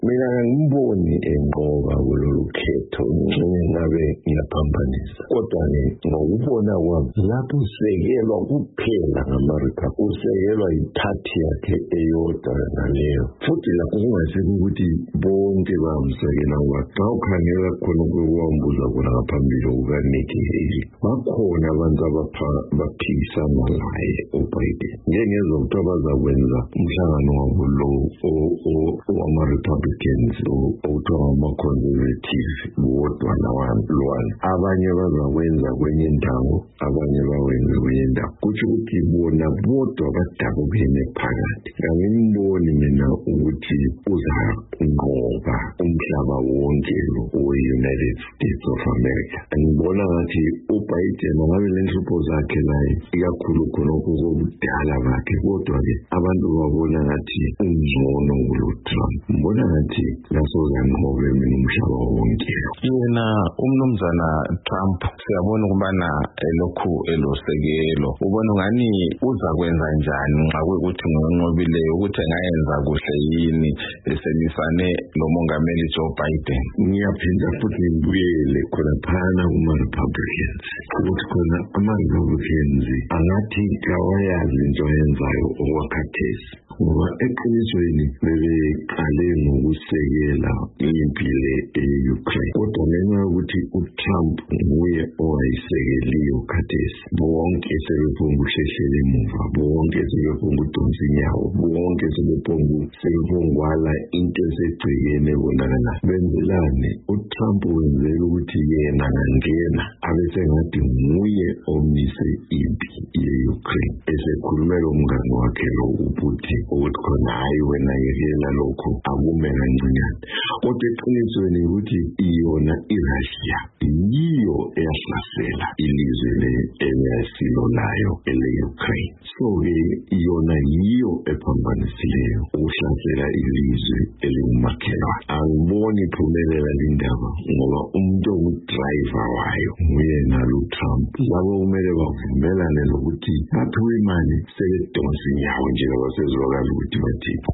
mina ngiboni enqoba kulolu khetho ngabe ngiyaphambanisa kodwa ngokubona kwami lapho usekelwa kuphela ngama-Republican usekelwa yiphathi yakhe eyodwa ngaleyo futhi lapho kungasekho ukuthi bonke bamsekela xa ukhangela khona kwambuza khona ngaphambili kukaNikki Haley bakhona abantu abaphikisana naye uBiden ngengezwa ukuthi abazakwenza umhlangano wabo lo wama-Republicans okuthiwa ngama-conservative wodwa lwana abanye bazakwenza kwenye indawo abanye bawenze kwenye indawo kutsho ukuthi bona bodwa badabukene phakathi angiboni mina ukuthi uzanqoba umhlaba wonke lo we-United States of America ngibona ngathi uBiden ngabe lenhlupho zakhe naye ikakhulu khonokho kobudala bakhe kodwa-ke abantu babona ngathi ungcono kuloTrump ngibona ngathi nasozanqobe mina umhlaba wonke yena umnumzana Trump siyabona ukubana elokhu elosekelo ubona ngani uzakwenza njani nxa kuyikuthi ngonqobileyo ukuthi engayenza kuhle yini eselisane lo mongameli Joe Biden ngiyaphinda futhi ngibuyele khona phana kuma-Republicans ukuthi khona ama-Republicans angathi kawayazi into ayenzayo okwakhathesi ngoba eqinisweni bebeqale ngokusekela impi le e-Ukraine kodwa ngenxa yokuthi uTrump nguye owayisekeliyo khathesi bonke sebephonga ukuhlehlela emuva bonke sebephonga udonsa inyawo bonke sebephongwala into esegcikene ebonakala benzelane uTrump wenzela ukuthi yena ngangena abesengathi nguye omise impi ye-Ukraine esekhulumela umngane wakhe lo uPutin ukuthi khona hayi wena yekela lokho akume kancinyane kodwa eqinisweni ukuthi iyona iRussia yiyo eyahlasela ilizwe elesilo layo ele-Ukraine so-ke yona yiyo ephambanisileyo ukuhlasela ilizwe elingumakhelwane angiboni iphumelela lindaba ngoba umuntu ongudrayiva wayo nguye nalo Trump labo kumele bavumelane lokuthi baphiwe imali sebedonsa inyawo njengoba sezwakala ukuthi bathini